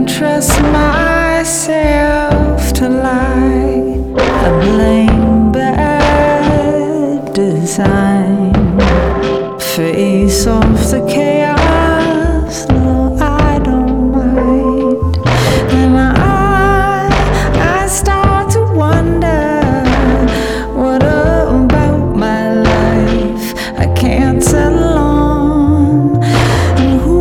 can't trust myself to lie. I blame bad design. Face off the chaos, no, I don't mind. Then I start to wonder, what about my life I can't settle on? And who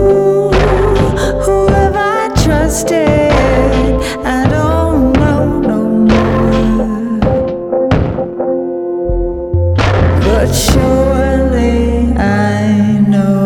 have I trusted? I don't know no more. But surely I know.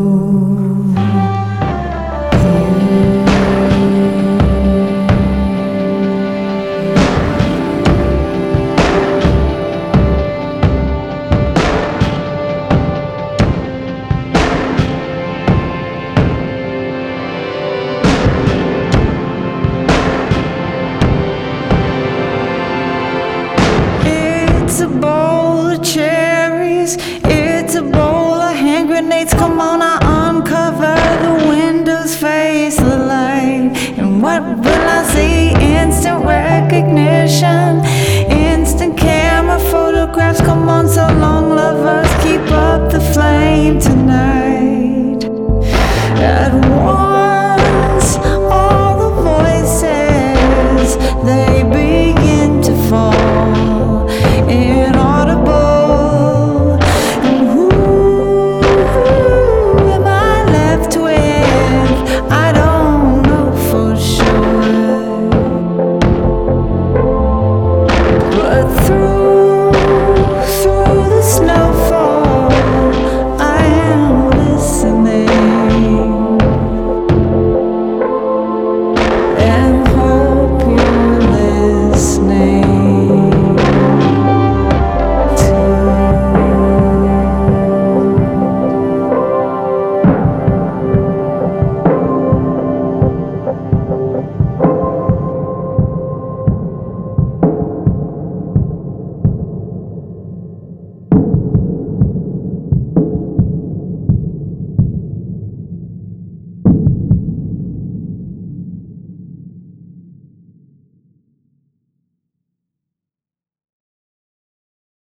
It's a bowl of cherries, it's a bowl of hand grenades. Come on, I uncover the windows, face the light. And what will I see? Instant recognition.